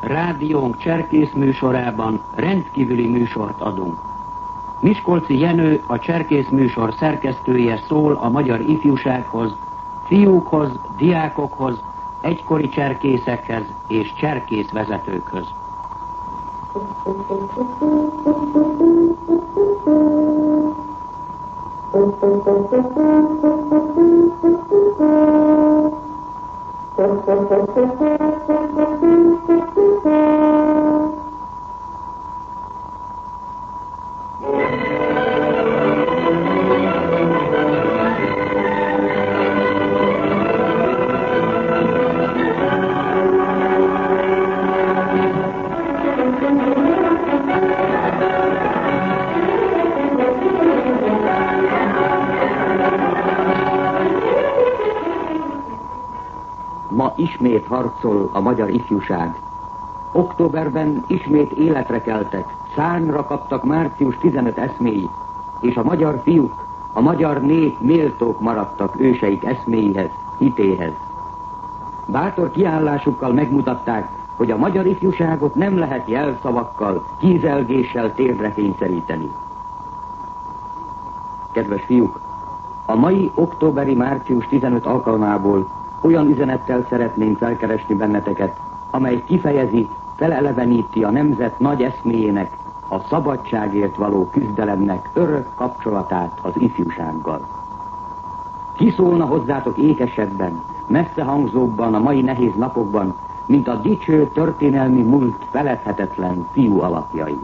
rádiónk Cserkész műsorában rendkívüli műsort adunk. Miskolci Jenő, a Cserkész műsor szerkesztője szól a magyar ifjúsághoz, fiúkhoz, diákokhoz, egykori cserkészekhez és cserkészvezetőkhöz. Ma ismét harcol a magyar ifjúság. Októberben ismét életre keltek, szárnyra kaptak március 15 eszméi, és a magyar fiúk, a magyar nép méltók maradtak őseik eszméihez, hitéhez. Bátor kiállásukkal megmutatták, hogy a magyar ifjúságot nem lehet jelszavakkal, kízelgéssel térdre kényszeríteni. Kedves fiúk, a mai októberi március 15 alkalmából olyan üzenettel szeretném felkeresni benneteket, amely kifejezi, feleleveníti a nemzet nagy eszméjének, a szabadságért való küzdelemnek örök kapcsolatát az ifjúsággal. Ki szólna hozzátok ékesebben, messze hangzóbban a mai nehéz napokban, mint a dicső történelmi múlt feledhetetlen fiú alapjai.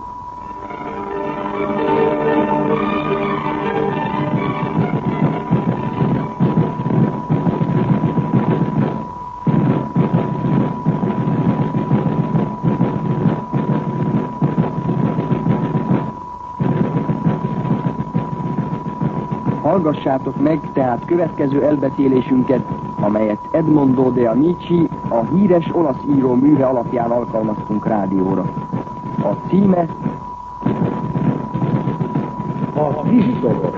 Hallgassátok meg tehát következő elbeszélésünket, amelyet Edmondo de Amici, a híres olasz író műve alapján alkalmaztunk rádióra. A címe A kisdobos.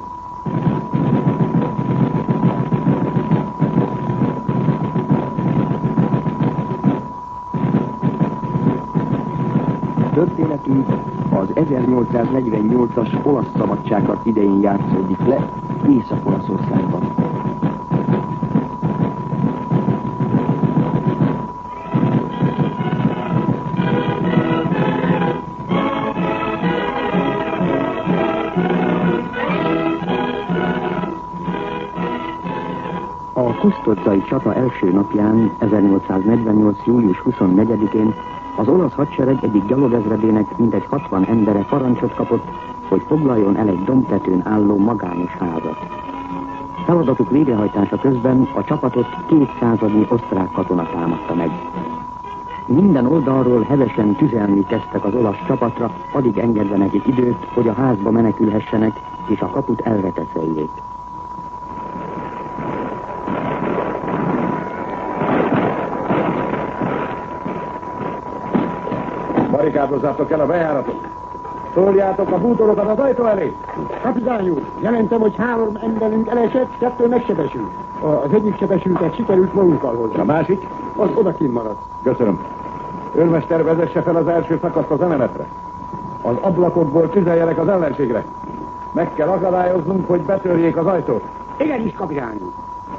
Történetünk az 1848-as olasz szabadságharc idején játszódik le Észak-Olaszországban. A kusztozzai csata első napján, 1848. július 24-én az olasz hadsereg egyik gyalogezredének mintegy 60 embere parancsot kapott, hogy foglaljon el egy dombtetőn álló magányos házat. Feladatuk végrehajtása közben a csapatot 200 osztrák katona támadta meg. Minden oldalról hevesen tüzelni kezdtek az olasz csapatra, addig engedve nekik időt, hogy a házba menekülhessenek és a kaput elreteszeljék. Barikádozzátok el a bejáratot. Szóljátok a bútorokat az ajtó elé. Kapitány úr, jelentem, hogy 3 emberünk elesett, 2 megsebesült. Az egyik sebesültet sikerült magunkkal hozni. A másik? Az odakint maradt. Köszönöm. Őrmester, vezesse fel az első szakaszt az emeletre. Az ablakokból tüzeljenek az ellenségre. Meg kell akadályoznunk, hogy betörjék az ajtót. Igenis, kapitány úr.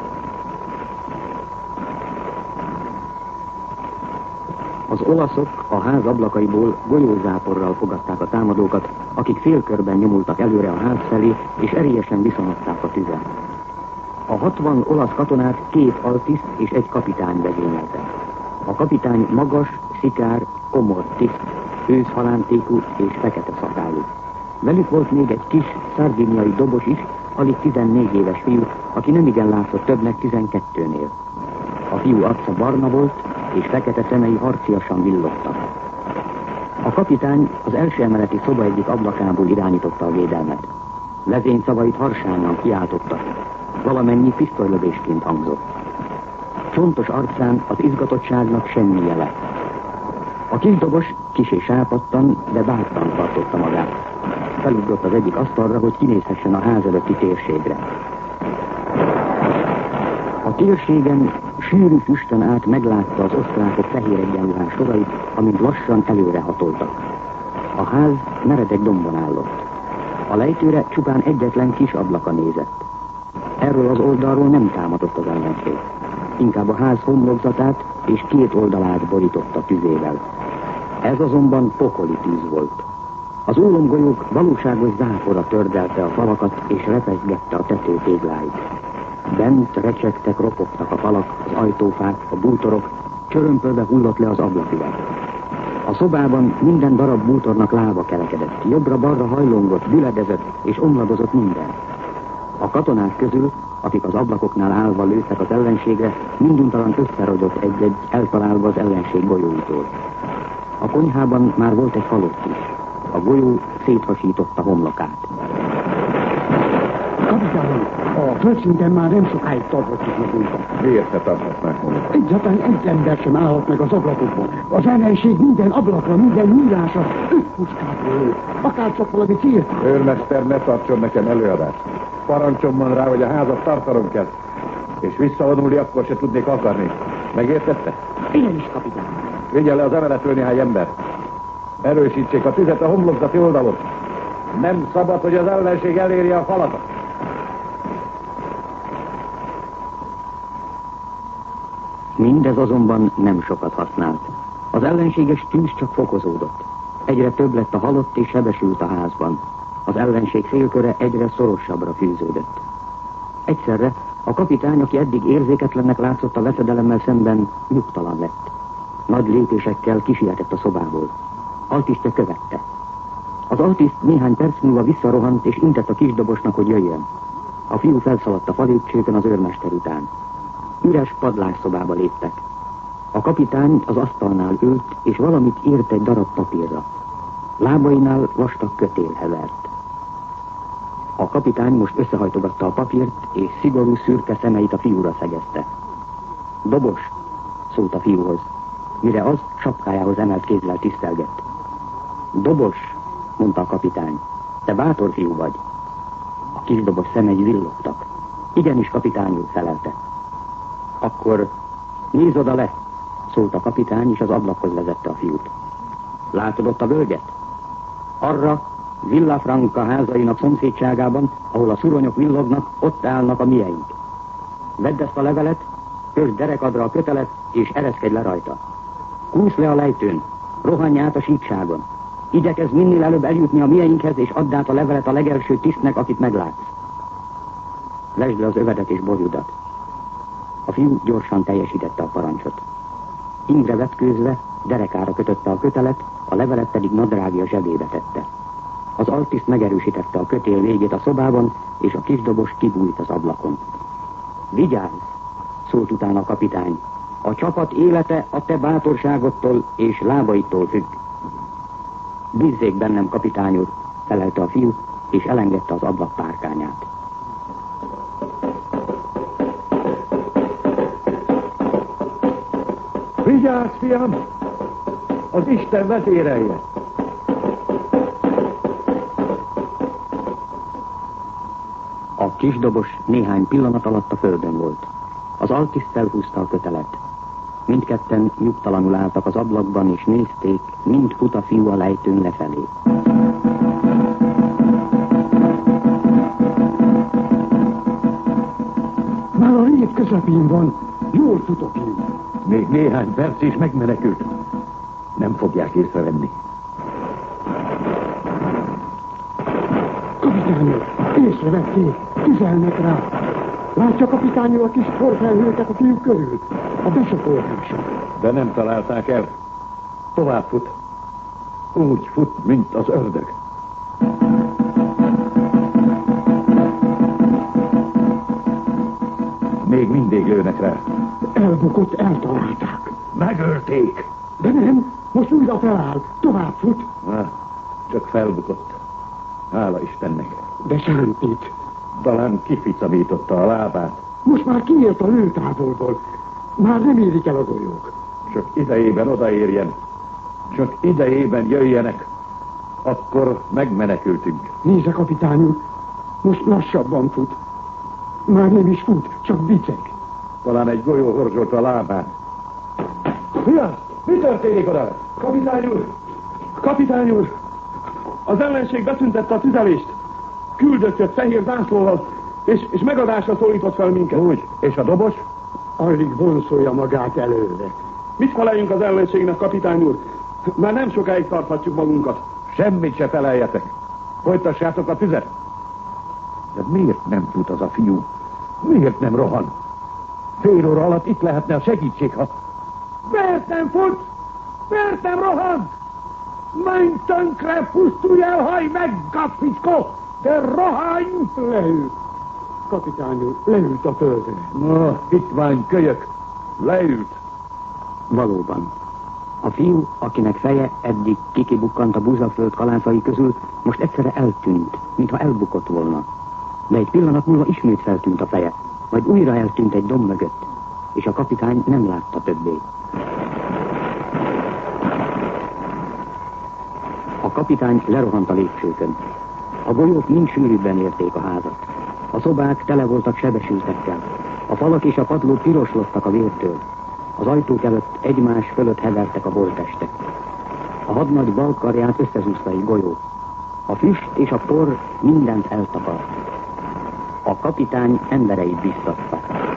Az olaszok a ház ablakaiból golyózáporral fogadták a támadókat, akik félkörben nyomultak előre a ház felé, és erélyesen viszonozták a tüzet. A 60 olasz katonát 2 altiszt és 1 kapitány vezényelte. A kapitány magas, szikár, komor tiszt, őszhalántékú és fekete szakállú. Velük volt még egy kis szardiniai dobos is, alig 14 éves fiú, aki nemigen látszott többnek 12-nél. A fiú arca barna volt, és fekete szemei harciasan villogtak. A kapitány az első emeleti szoba egyik ablakából irányította a védelmet. Vezényszavait harsányan kiáltotta. Valamennyi pisztolylövésként hangzott. Csontos arcán az izgatottságnak semmi jele. A kisdobos kissé sápadtan, de bátran tartotta magát. Felugrott az egyik asztalra, hogy kinézhessen a ház előtti térségre. A térségen sűrű füstön át meglátta az osztrákok fehér egyenruhás sorait, amint lassan előre hatoltak. A ház meredek dombon állott. A lejtőre csupán egyetlen kis ablaka nézett. Erről az oldalról nem támadott az ellenség. Inkább a ház homlokzatát és két oldalát borította tüzével. Ez azonban pokoli tűz volt. Az ólomgolyók valóságos zápora tördelte a falakat és repeszgette a tető tégláit. Bent recsegtek, ropogtak a falak, az ajtófák, a bútorok, csörömpölve hullott le az ablaküveg. A szobában minden darab bútornak lába kerekedett, jobbra-balra hajlongott, büledezett és omladozott minden. A katonák közül, akik az ablakoknál állva lőttek az ellenségre, minduntalan összeragyott egy-egy, eltalálva az ellenség golyóitól. A konyhában már volt egy halott is. A golyó széthasította homlokát. Kapitán, a földszinten már nem sokáig tartottuk magunkat. Miért ne tarthatnánk magunkat? Egyáltalán egy ember sem állhat meg az ablakokból. Az ellenség minden ablakra, minden nyílásra 5 puskától lő. Akár csak valami célt. Őrmester, ne tartson nekem előadást. Parancsom van rá, hogy a házat tartanom kell. És visszavonulni akkor se tudnék akarni. Megértette? Én is, kapitán. Vigye le az emeletről néhány ember. Erősítsék a tüzet a homlokzati oldalon. Nem szabad, hogy az ellenség elérje a falakat. Mindez azonban nem sokat használt. Az ellenséges tűz csak fokozódott. Egyre több lett a halott és sebesült a házban. Az ellenség félköre egyre szorosabbra fűződött. Egyszerre a kapitány, aki eddig érzéketlennek látszott a veszedelemmel szemben, nyugtalan lett. Nagy lépésekkel kisietett a szobából. Altisztja követte. Az altiszt néhány perc múlva visszarohant és intett a kisdobosnak, hogy jöjjön. A fiú felszaladt a falépcsőkön az őrmester után. Üres padlásszobába léptek. A kapitány az asztalnál ült, és valamit írt egy darab papírra. Lábainál vastag kötél hevert. A kapitány most összehajtogatta a papírt, és szigorú szürke szemeit a fiúra szegezte. Dobos, szólt a fiúhoz, mire az sapkájához emelt kézzel tisztelgett. Dobos, mondta a kapitány, te bátor fiú vagy. A kisdobos szemei villogtak. Igenis, kapitány úr, felelte. Akkor nézz oda le, szólt a kapitány, és az ablakhoz vezette a fiút. Látod ott a völgyet? Arra, Villafranca házainak szomszédságában, ahol a szuronyok villognak, ott állnak a mieink. Vedd ezt a levelet, kösd derekadra a kötelet, és ereszkedj le rajta. Kúsz le a lejtőn, rohanj át a síkságon. Igyekezz minél előbb eljutni a mieinkhez, és add át a levelet a legelső tisztnek, akit meglátsz. Vesd le az övedet és borjudat. A fiú gyorsan teljesítette a parancsot. Ingre vetkőzve, derekára kötötte a kötelet, a levelet pedig nadrágja zsebébe tette. Az altiszt megerősítette a kötél végét a szobában, és a kisdobos kibújt az ablakon. Vigyázz, szólt utána a kapitány. A csapat élete a te bátorságodtól és lábaitól függ. Bízzék bennem, kapitány úr, felelte a fiú, és elengedte az ablak párkányát. Vigyázz, fiam! Az Isten vezérelje! A kisdobos néhány pillanat alatt a földön volt. Az altiszt felhúzta a kötelet. Mindketten nyugtalanul álltak az ablakban, és nézték, mind fut a fiú a lejtőn lefelé. Már a rét közepén van. Jól fut a fiú. Még néhány perc és megmenekült. Nem fogják észrevenni. Kapitány úr, észrevették. Tüzelnek rá. Látja, kapitány úr, a kis porfelhőket a fiú körül. A besapoltások. De nem találták el. Tovább fut. Úgy fut, mint az ördög. Még mindig lőnek rá. Elbukott, eltalálták. Megölték. De nem, most újra feláll, tovább fut. Csak felbukott. Hála Istennek. De sántít. Talán kificamította a lábát. Most már kiért a lőtávolból. Már nem érik el a golyók. Csak idejében odaérjen. Csak idejében jöjjenek. Akkor megmenekültünk. Nézze, kapitány úr, most lassabban fut. Már nem is fut, csak biceg. Talán egy golyó horzsolta a lábát. Mi az? Mi történik oda? Kapitány úr! Kapitány úr! Az ellenség beszüntette a tüzelést. Küldött jött fehér zászlóval, és megadásra szólított fel minket. Úgy, és a dobos? Alig vonszolja magát előre. Mit feleljünk az ellenségnek, kapitány úr? Már nem sokáig tarthatjuk magunkat. Semmit se feleljetek. Folytassátok a tüzet. De miért nem fut az a fiú? Miért nem rohan? Fél óra alatt itt lehetne a segítség, ha... Miért nem fut? Miért nem rohan? Menj tönkre, pusztulj el, haj meg, gapickó! De rohanj! Leült. Kapitány úr, leült a földre. Na, itt van kölyök. Leült. Valóban. A fiú, akinek feje eddig kikibukkant a búzaföld kalászai közül, most egyszerre eltűnt, mintha elbukott volna. De egy pillanat múlva ismét feltűnt a feje, majd újra eltűnt egy domb mögött, és a kapitány nem látta többé. A kapitány lerohant a lépcsőkön. A golyók mind sűrűbben érték a házat. A szobák tele voltak sebesültekkel. A falak és a padlók piroslottak a vértől. Az ajtók előtt egymás fölött hevertek a holttestek. A hadnagy bal karját összezúzta egy golyó. A füst és a por mindent eltakart. A kapitány embereit biztatta.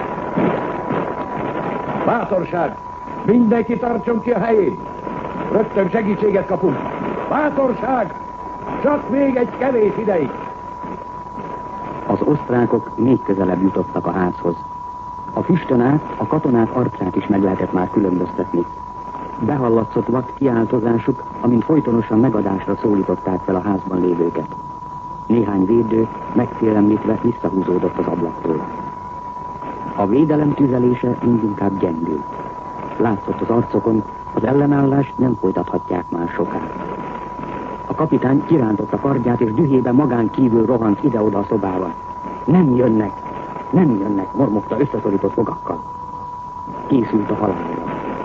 Bátorság! Mindenki tartson ki a helyén! Rögtön segítséget kapunk! Bátorság! Csak még egy kevés ideig! Az osztrákok még közelebb jutottak a házhoz. A füstön át a katonák arcát is meg lehetett már különböztetni. Behallatszott vad kiáltozásuk, amint folytonosan megadásra szólították fel a házban lévőket. Néhány védő megfélemlítve visszahúzódott az ablaktól. A védelem tüzelése mindinkább gyengült. Látszott az arcokon, az ellenállást nem folytathatják már soká. A kapitány kirántotta kardját, és dühében magán kívül rohant ide-oda a szobába. Nem jönnek, mormogta összeszorított fogakkal. Készült a halálra.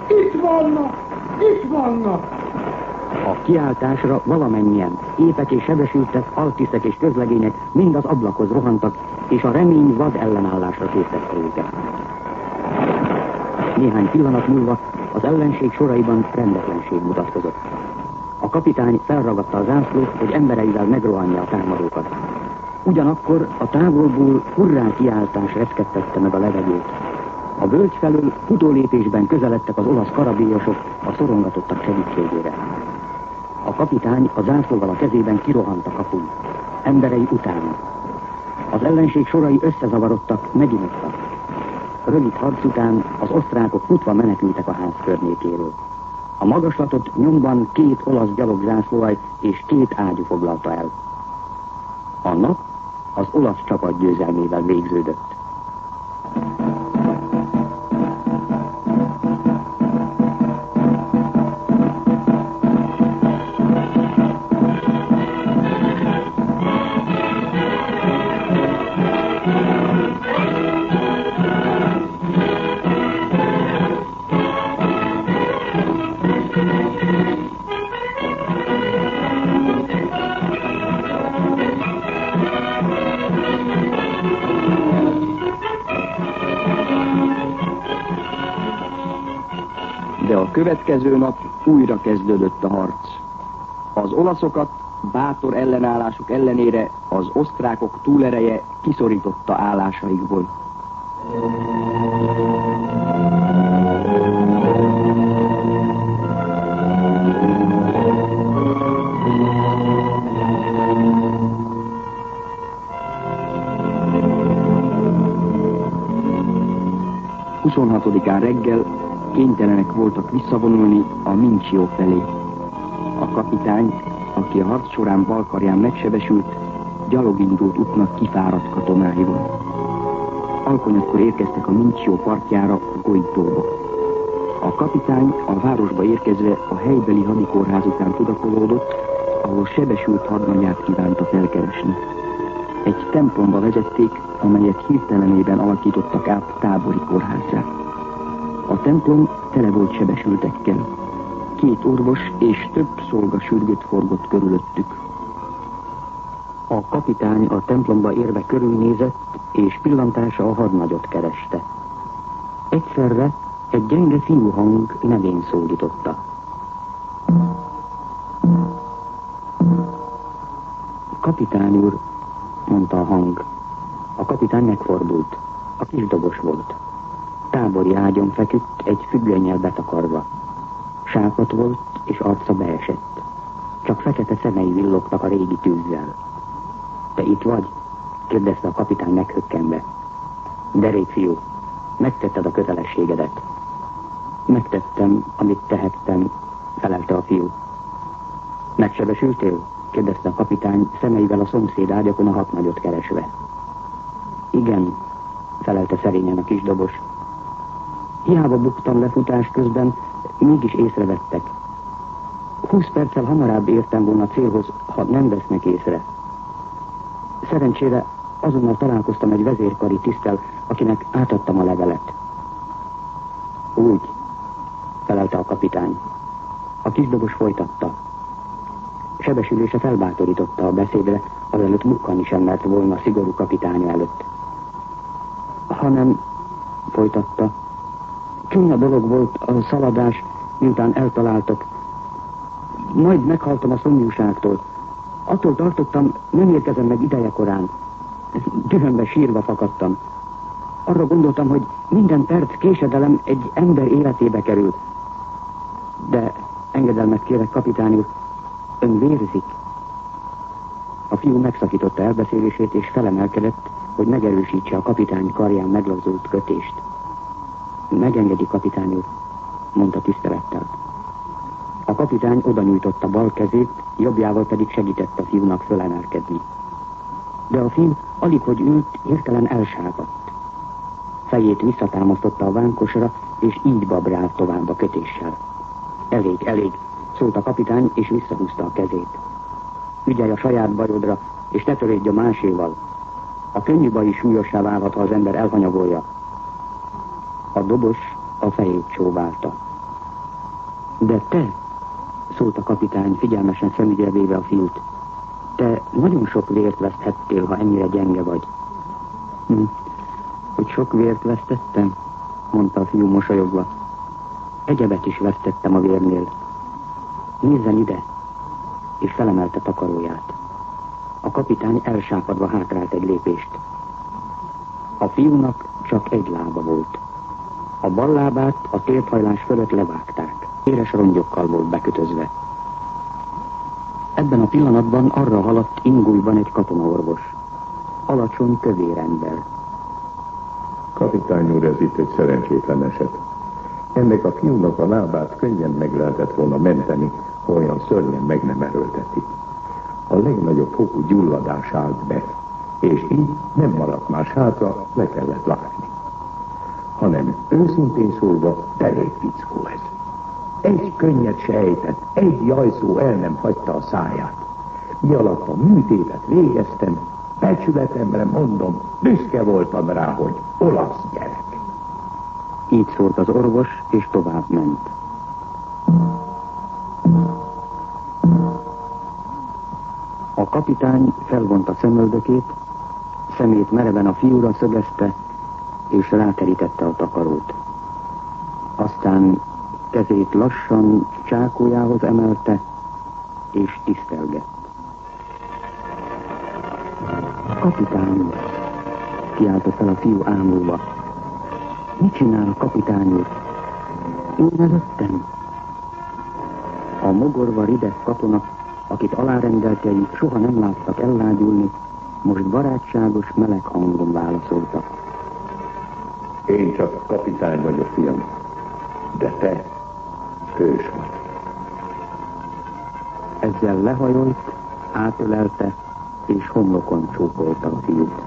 Itt vannak! A kiáltásra valamennyien, épek és sebesültek, altisztek és közlegények mind az ablakhoz rohantak, és a remény vad ellenállásra késztette őket. Néhány pillanat múlva az ellenség soraiban rendetlenség mutatkozott. A kapitány felragadta a zászlót, hogy embereivel megrohanja a támadókat. Ugyanakkor a távolból hurrá kiáltás reszkettette meg a levegőt. A völgy felől futólépésben közeledtek az olasz karabélyosok a szorongatottak segítségére. A kapitány a zászlóval a kezében kirohant a kapun. Emberei utána. Az ellenség sorai összezavarodtak, meginottak. Rövid harc után az osztrákok futva menekültek a ház környékéről. A magaslatot nyomban 2 olasz gyalogzászlóaj és 2 ágyú foglalta el. A nap az olasz csapat győzelmével végződött. De a következő nap újra kezdődött a harc. Az olaszokat bátor ellenállásuk ellenére az osztrákok túlereje kiszorította állásaikból. Reggel kénytelenek voltak visszavonulni a Mincio felé. A kapitány, aki a harc során bal karján megsebesült, gyalogindult útnak kifáradt katonáival. Alkonyatkor érkeztek a Mincio partjára, Goitóba. A kapitány a városba érkezve a helybeli hadikórház után tudakolódott, ahol sebesült hadnagyát kívánta felkeresni. Egy templomba vezették, amelyet hirtelenében alakítottak át tábori kórházzá. A templom tele volt sebesültekkel. 2 orvos és több szolga sürgött forgott körülöttük. A kapitány a templomba érve körülnézett, és pillantása a hadnagyot kereste. Egyszerre egy gyenge fiúhang nevén szólította. Kapitány úr, mondta a hang. A kapitány megfordult. A kisdobos volt. Tábori ágyon feküdt, egy függönnyel betakarva. Sápadt volt, és arca beesett. Csak fekete szemei villogtak a régi tűzzel. Te itt vagy? Kérdezte a kapitány meghökkenve. Derék fiú, megtetted a kötelességedet. Megtettem, amit tehettem, felelte a fiú. Megsebesültél? Kérdezte a kapitány, szemeivel a szomszéd ágyakon a hatnagyot keresve. Igen, felelte szerényen a kisdobos. Hiába buktam lefutás közben, mégis észrevettek. 20 perccel hamarabb értem volna célhoz, ha nem vesznek észre. Szerencsére azonnal találkoztam egy vezérkari tiszttel, akinek átadtam a levelet. Úgy, felelte a kapitány. A kisdobos folytatta. Sebesülése felbátorította a beszédre, azelőtt bukkanni sem mert volna a szigorú kapitánya előtt. Hanem, folytatta, csúnya dolog volt a szaladás, miután eltaláltak. Majd meghaltam a szomjúságtól. Attól tartottam, nem érkezem meg idejekorán. Dühömbe sírva fakadtam. Arra gondoltam, hogy minden perc késedelem egy ember életébe kerül. De engedelmet kérek, kapitány úr, ön vérzik. A fiú megszakította elbeszélését, és felemelkedett, hogy megerősítse a kapitány karján meglazult kötést. Megengedi, kapitány úr, mondta tisztelettel. A kapitány oda nyújtotta bal kezét, jobbjával pedig segítette a fiúnak fölemelkedni. De a fiú alig, hogy ült, hirtelen elsápadt. Fejét visszatámasztotta a vánkosra, és így babrált tovább a kötéssel. Elég, szólt a kapitány, és visszahúzta a kezét. Ügyelj a saját bajodra, és ne törődj a máséval. A könnyű baj is súlyossá válhat, ha az ember elhanyagolja. A dobos a fejét csóválta. De te, szólt a kapitány, figyelmesen szemügyre véve a fiút, te nagyon sok vért veszthettél, ha ennyire gyenge vagy. Hogy sok vért vesztettem? Mondta a fiú mosolyogva. Egyebet is vesztettem a vérnél. Nézzen ide! És felemelte takaróját. A kapitány elsápadva hátrált egy lépést. A fiúnak csak egy lába volt. A bal lábát a térthajlás fölött levágták. Éres rongyokkal volt bekötözve. Ebben a pillanatban arra haladt ingújban egy katonaorvos. Alacsony, kövér ember. Kapitány úr, ez itt egy szerencsétlen eset. Ennek a fiúnak a lábát könnyen meg lehetett volna menteni, ha olyan szörnyen meg nem erőlteti. A legnagyobb fokú gyulladás állt be, és így nem maradt más hátra, le kellett vágni. Hanem őszintén szólva, derék fickó ez. Egy könnyet se ejtett, egy jajszó el nem hagyta a száját. Mi alatt a műtétet végeztem, becsületemre mondom, büszke voltam rá, hogy olasz gyerek. Így szólt az orvos, és tovább ment. A kapitány felvonta szemöldökét, szemét mereven a fiúra szögezte, és ráterítette a takarót. Aztán kezét lassan csákójához emelte, és tisztelgett. Kapitány, kiáltott fel a fiú ámulva. Mit csinál, kapitány úr? Én előttem. A mogorva rideg katona, akit alárendeltjei soha nem láttak ellágyulni, most barátságos, meleg hangon válaszoltak. Én csak kapitány vagyok, fiam, de te hős vagy. Ezzel lehajolt, átölelte, és homlokon csókolta a fiút.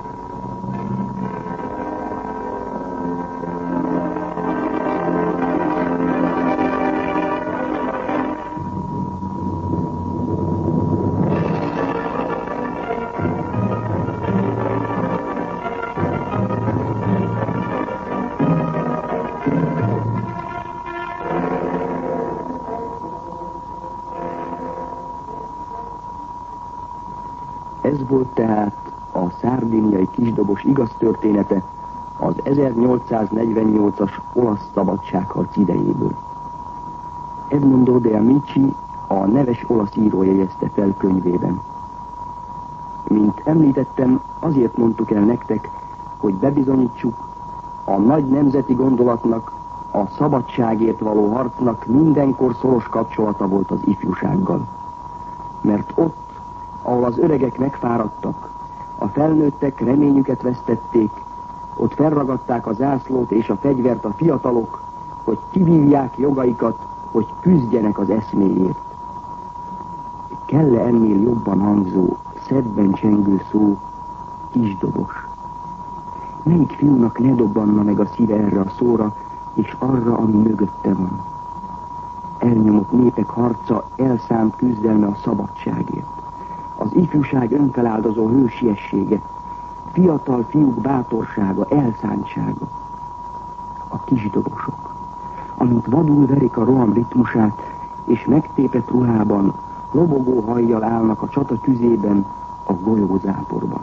Ez volt tehát a szárdiniai kisdobos igaz története, az 1848-as olasz szabadságharc idejéből. Edmondo de Amici, a neves olasz író jegyezte fel könyvében. Mint említettem, azért mondtuk el nektek, hogy bebizonyítsuk, a nagy nemzeti gondolatnak, a szabadságért való harcnak mindenkor szoros kapcsolata volt az ifjúsággal. Mert ott, ahol az öregek megfáradtak, a felnőttek reményüket vesztették, ott felragadták a zászlót és a fegyvert a fiatalok, hogy kivívják jogaikat, hogy küzdjenek az eszméért. Kell-e ennél jobban hangzó, szebben csengő szó, kisdobos? Melyik fiúnak ne dobbanna meg a szíve erre a szóra, és arra, ami mögötte van? Elnyomott népek harca, elszánt küzdelme a szabadságért. Az ifjúság önfeláldozó hősiessége, fiatal fiúk bátorsága, elszántsága. A kisdobosok, amint vadul verik a roham ritmusát, és megtépett ruhában, lobogó hajjal állnak a csata tüzében, a golyózáporban.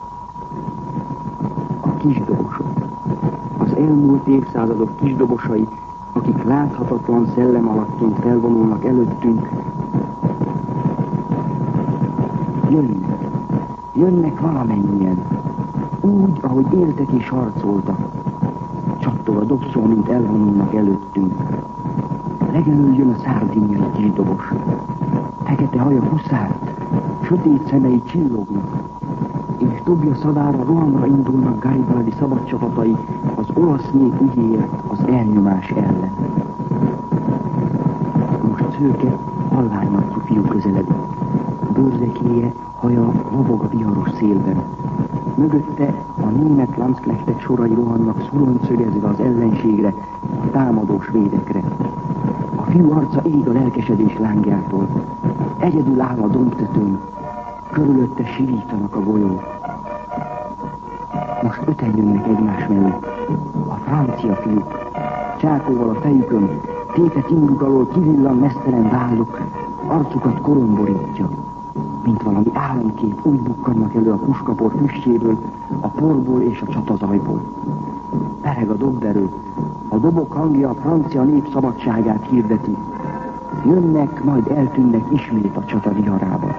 A kisdobosok, az elmúlt évszázadok kisdobosai, akik láthatatlan szellem alattként felvonulnak előttünk, jönnek valamennyien, úgy, ahogy éltek és harcoltak. Csattog a dobszó, mint elvonulnak előttünk. Legelől jön a szárdiniai kisdobos. Fekete haja huszárt, sötét szemei csillognak, és dobja szavára rohamra indulnak Garibaldi szabadcsapatai az olasz nép ügyéért, az elnyomás ellen. Most szőke, halványarcú fiú közeledik. Bőrzekéje, haja lobog a viharos szélben. Mögötte a német Landsknechtek sorai rohannak szuroncögezve az ellenségre, a támadó svédekre. A fiú arca ég a lelkesedés lángjától. Egyedül áll a dombtetőn, körülötte sivítanak a golyók. Most öten jönnek egymás mellett. A francia fiúk, csákóval a fejükön, tépet induk alól kivillan mesztelen válluk, arcukat koromborítja. Mint valami álomkép úgy bukkannak elő a puskapor füstjéből, a porból és a csatazajból. Pereg a dobverő, a dobok hangja a francia nép szabadságát hirdeti. Jönnek, majd eltűnnek ismét a csata viharába.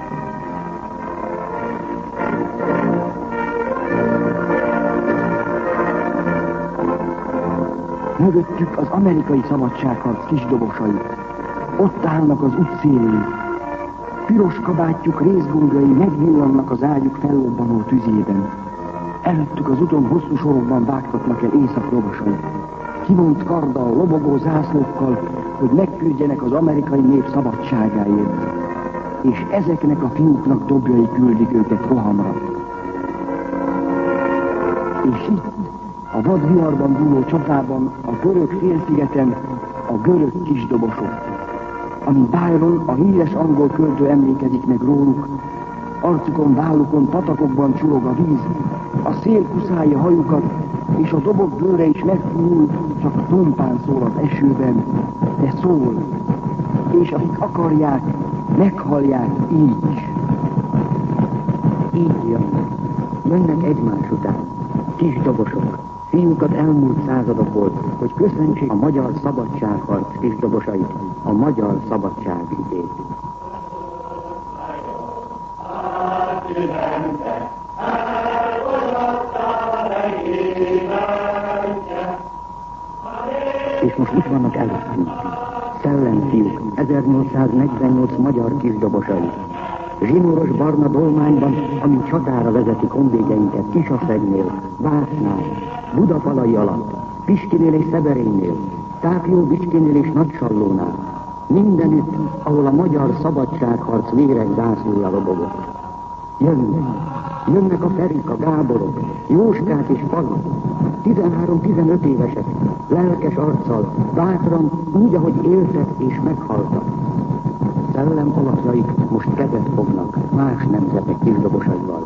Mögöttük az amerikai szabadságharc kisdobosai. Ott állnak az útszélén. Piros kabátjuk részgombjai megvillannak az ágyuk fellobbanó tüzében. Előttük az úton hosszú sorokban vágtatnak el észak lovasai. Kivont karddal, lobogó zászlókkal, hogy megküzdjenek az amerikai nép szabadságáért. És ezeknek a fiúknak dobjai küldik őket rohamra. És itt, a vadviharban dúló csatában, a görög félszigeten, a görög kisdobosok. Amint Byron, a híres angol költő emlékezik meg róluk, arcukon, vállukon, patakokban csurog a víz, a szél kuszálja hajukat, és a dobok bőre is megfújul, csak tompán szól az esőben, de szól, és akik akarják, meghallják így is. Így jönnek egymás után, kis dobosok, fiúkat elmúlt századokból, hogy köszöntsék a magyar szabadságharc kisdobosait, a magyar szabadság ügyét. És most itt vannak előttünk, szellemfiúk, 1848 magyar kisdobosai. Zsinóros barna dolmányban, ami csatára vezeti honvégeinket Kisaszegnél, Vásznál, Budafalai alatt, Piskinél és Szeberénynél, Tápió Bicskénél és Nagysallónál. Mindenütt, ahol a magyar szabadságharc véreg zászlója lobogott. Jönnek a Ferik, a Gáborok, Jóskák és Pali, 13-15 évesek, lelkes arccal, bátran, úgy, ahogy éltek és meghaltak. Szellem alakjaik most kezet fognak más nemzetek kisdobosaival.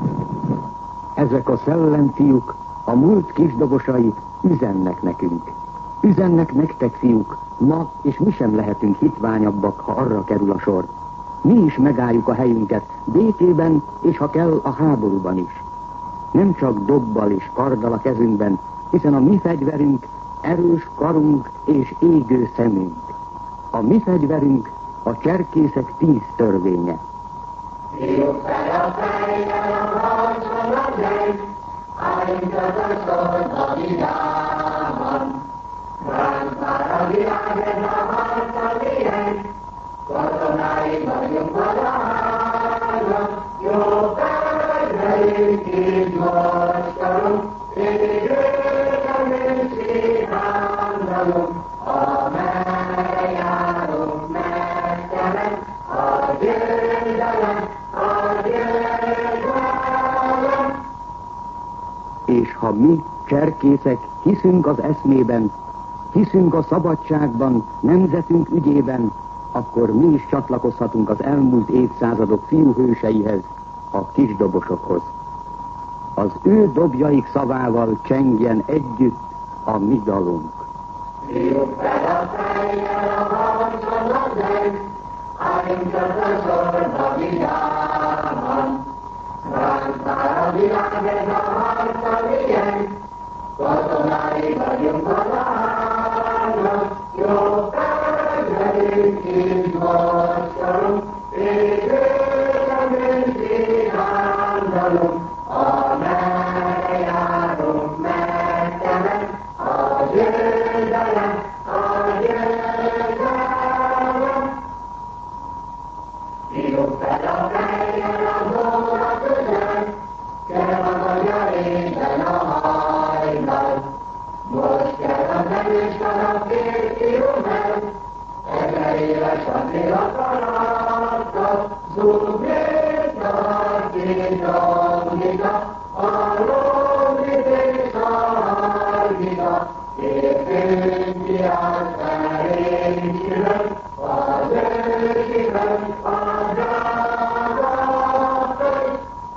Ezek a szellemfiúk, a múlt kisdobosai üzennek nekünk. Üzennek nektek, fiúk, ma és mi sem lehetünk hitványabbak, ha arra kerül a sor. Mi is megálljuk a helyünket, békében, és ha kell, a háborúban is. Nem csak dobbal és karddal a kezünkben, hiszen a mi fegyverünk, erős karunk és égő szemünk. A mi fegyverünk a cserkészek 10 törvénye. Fiúk fel a fejjel a harcon a gyeng, álljunk a sorba vidáman. Ránk már a világ, ez a harca milyen, katonái vagyunk valahányan, jó fegyverünk és vacskarunk, égőken és kívánalunk, amerre járunk megtelen, a győzelem, a győzelem. És ha mi, cserkészek, hiszünk az eszmében, hiszünk a szabadságban, nemzetünk ügyében, akkor mi is csatlakozhatunk az elmúlt évszázadok fiúhőseihez, a kisdobosokhoz. Az ő dobjaik szavával csengjen együtt a mi dalunk. Fiúk fel a fejjel a harcon a zeng, álljunk a sorba vidáman. Ránk már a világ, ez a harca milyen, katonái vagyunk valahányan, jó fegyverünk és vacskarunk, égőken és kívánalunk, amerre járunk megtelen, a győzelem, a győzelem. Fiúk fel a fejjel a góra közel, kell a magyar éjjel a hajnal. Most kell a neműs a férfiú meg, 1000 éves a félakarattal, zúgnék tartni domnika, a lógit és a hargita, értünk ki az erénkülön, az ősikön, a drágaföld.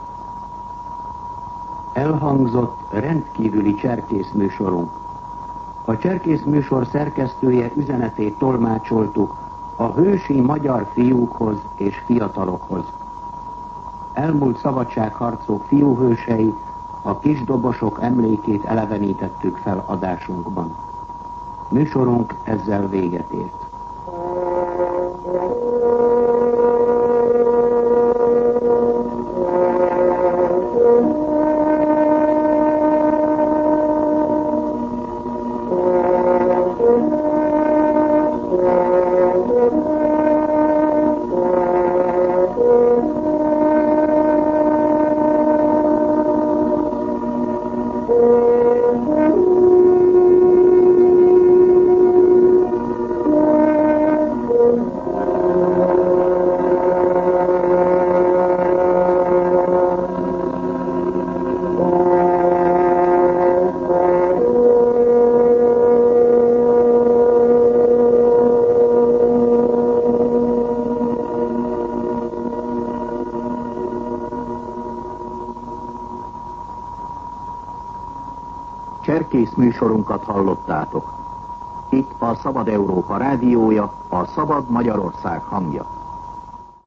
Elhangzott rendkívüli cserkészműsorunk. A cserkészműsor szerkesztője üzenetét tolmácsoltuk a hősi magyar fiúkhoz és fiatalokhoz. Elmúlt szabadságharcok fiúhősei, a kisdobosok emlékét elevenítettük fel adásunkban. Műsorunk ezzel véget ért. Cserkész műsorunkat hallottátok. Itt a Szabad Európa rádiója, a Szabad Magyarország hangja.